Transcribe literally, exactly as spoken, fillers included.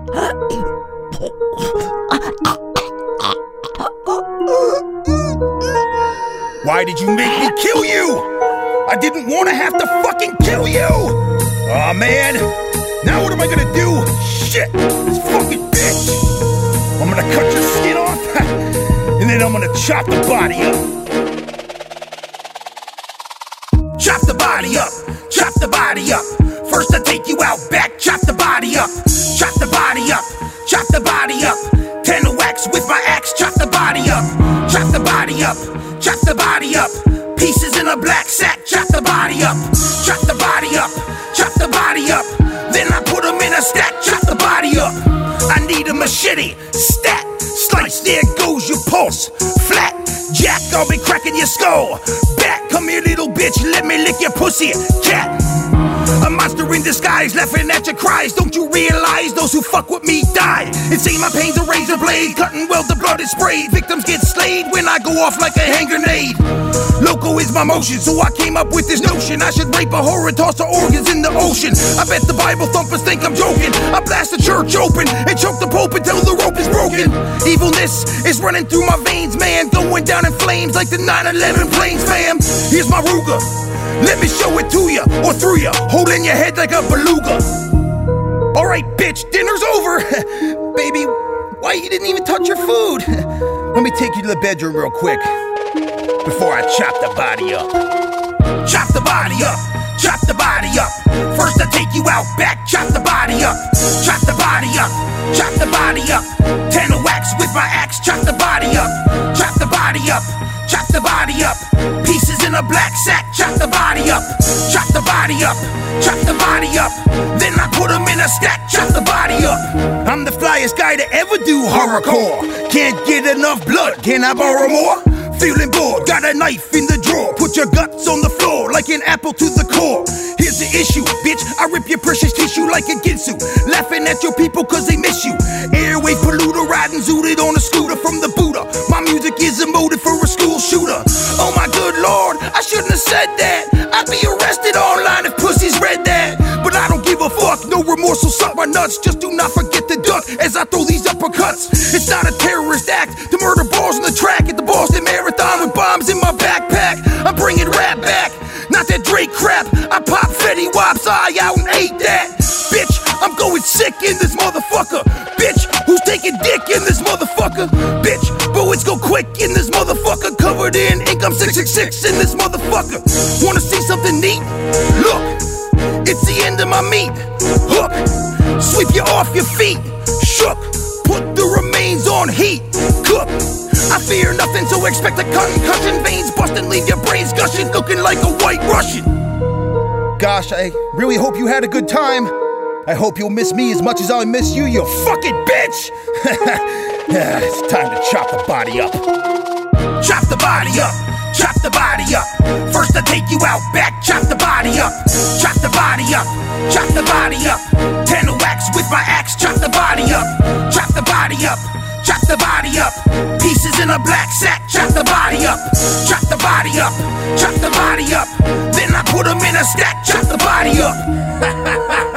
Why did you make me kill you? I didn't want to have to fucking kill you! Aw, oh, man. Now what am I gonna do? Shit! This fucking bitch! I'm gonna cut your skin off, and then I'm gonna chop the body up. Chop the body up! Chop the body up! First I take you out back, chop the body up! Chop the body up! Chop the body up! Ten wax with my axe, chop the body up! Chop the body up! Chop the body up! Pieces in a black sack, chop the body up! Chop the body up! Chop the body up! Then I put them in a stack, chop the body up! I need a machete, stat, slice, there goes your pulse, flat, jack, I'll be cracking your skull, back, come here little bitch, let me lick your pussy, cat. A monster in disguise, laughing at your cries. Don't you realize those who fuck with me die? It ain't my pain's a razor blade, cutting well the blood is sprayed. Victims get slayed when I go off like a hand grenade. Loco is my motion, so I came up with this notion I should rape a whore and toss her organs in the ocean. I bet the Bible thumpers think I'm joking. I blast the church open and choke the Pope until the rope is broken. Evilness is running through my veins, man, going down in flames like the nine eleven planes, fam. Here's my Ruger. Let me show it to ya, or through ya, holding your head like a beluga. Alright, bitch, dinner's over. Baby, why you didn't even touch your food? Let me take you to the bedroom real quick before I chop the body up. Chop the body up, chop the body up. First I take you out back, chop the body up. Chop the body up, chop the body up. Ten wax with my axe, chop the body up. Chop the body up, chop the body up. Pieces in a black sack, chop the body up. Chop the body up, chop the body up. Then I put them in a stack, chop the body up. I'm the flyest guy to ever do horrorcore. Can't get enough blood, can I borrow more? Feeling bored, got a knife in the drawer. Put your guts on the floor like an apple to the core. Here's the issue, bitch, I rip your precious tissue like a Ginsu. Laughing at your people cause they miss you. Airway polluter, riding zooted on a scooter from the Buddha. My music is a motive for a school shooter. Oh my good lord, I shouldn't have said that. I'd be arrested online if pussies read that. But I don't give a fuck, no remorse will suck my nuts. Just do not forget to duck as I throw these uppercuts. It's not a terrorist act to murder balls on the track at the Boston Marathon with bombs in my backpack. I'm bringing rap back, not that Drake crap. I pop Fetty Wap's eye out and ate that. Bitch, I'm going sick in this motherfucker. Bitch, who's taking dick in this motherfucker? Bitch, bullets go quick in this motherfucker. Covered in ink, I'm six six six in this motherfucker. Wanna see something neat? Look, it's the end of my meat. Hook, sweep you off your feet. Shook, put the remains on heat. Cook, I fear nothing, so expect a concussion. Veins busting, leave your brains gushing, looking like a white Russian. Gosh, I really hope you had a good time. I hope you'll miss me as much as I miss you, you fucking bitch! It's time to chop the body up. Chop the body up, chop the body up. First I take you out back, chop the body up. Chop the body up, chop the body up. Ten wax with my axe, chop the body up. Chop the body up, chop the body up. Pieces in a black sack, chop the body up. Chop the body up, chop the body up. Then I put them in a stack, chop the body up.